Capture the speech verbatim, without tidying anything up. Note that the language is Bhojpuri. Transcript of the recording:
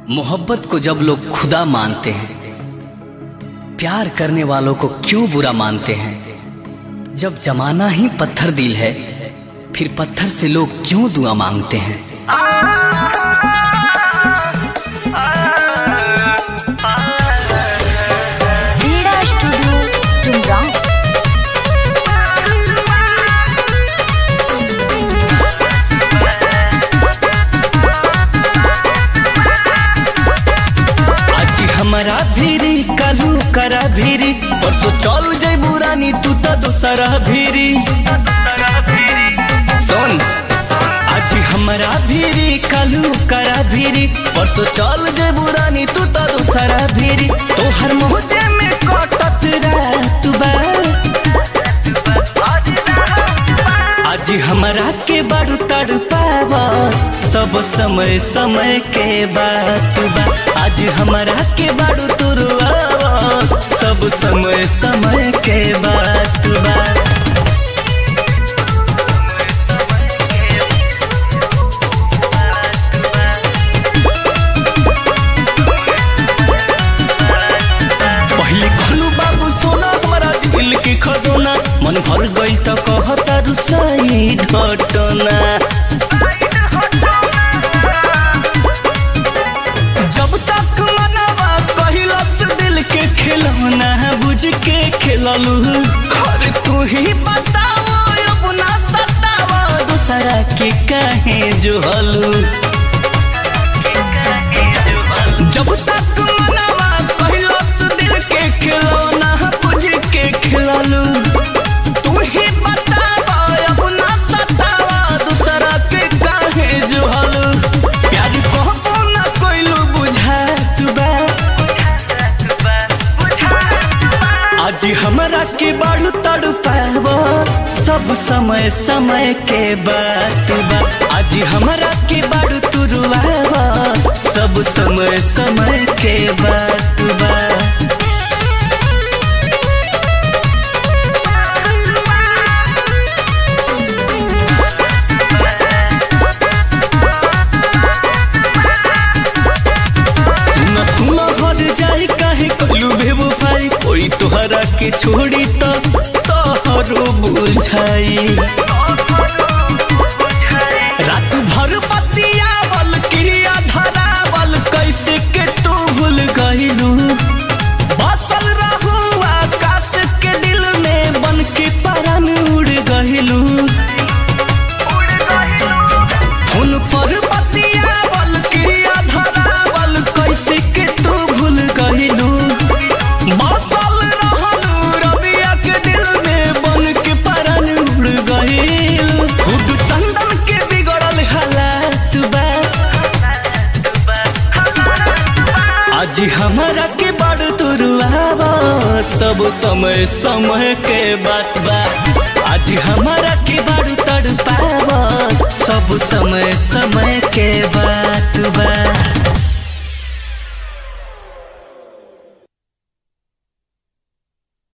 मोहब्बत को जब लोग खुदा मानते हैं, प्यार करने वालों को क्यों बुरा मानते हैं। जब जमाना ही पत्थर दिल है, फिर पत्थर से लोग क्यों दुआ मांगते हैं। हमारा भीरी कालू करा भीरी परसों चल जाई बुरानी तू तो दोसरा भीरी सुन आज हमारा भीरी कालू करा भीरी परसों चल जाई बुरानी तू तो दोसरा भीरी तो हर मोहजे में कटत रात बा आज हमारा के बाड़ू तड़ पावा सब समय समय के बात बा आज हमारा के बाड़ू तुरुआवा सब समय समय के बात बा। पहले खोलू बाबू सोना हमारा दिल के खदोना मन भर गई तो कहता रुसाई घटना जब तक मनवा कहिलस दिल के खिलौना बुझ के खिललू अरे तू ही बताओ अब ना सतावा दूसरा के काहे जोहलू जब तक मनवा कहिलस दिल के खिलौना बुझ के खिललू तू ही बतावा अब ना सतावा दूसरा के काहे जोहलू प्यार कहबो ना कोइलू बुझात बा आज हमरा के बाड़ू तड़ पावा सब समय समय के बात बा आज हमरा के बाड़ू तुरुआवा सब समय समय के बात बा। कोई तोहरा के छोड़ी तो तोहरो बुझाई रात भर बतियावल क्रिया धरावल कैसे के तू भूल गइलू बसल रहू आकाश के दिल में बन के परान उड़ गइलू फोन पर बतियावल क्रिया धरावल कैसे के तू भूल गइलू बसल रहलू रबिया के दिल में बन के परान उड़ गइलू खुद चंदन के बिगड़ल हालात बा आज हमारा के बड़ तुरुआवा सब समय समय के बात बा आज हमारा के बड़ तड़ पावा सब समय समय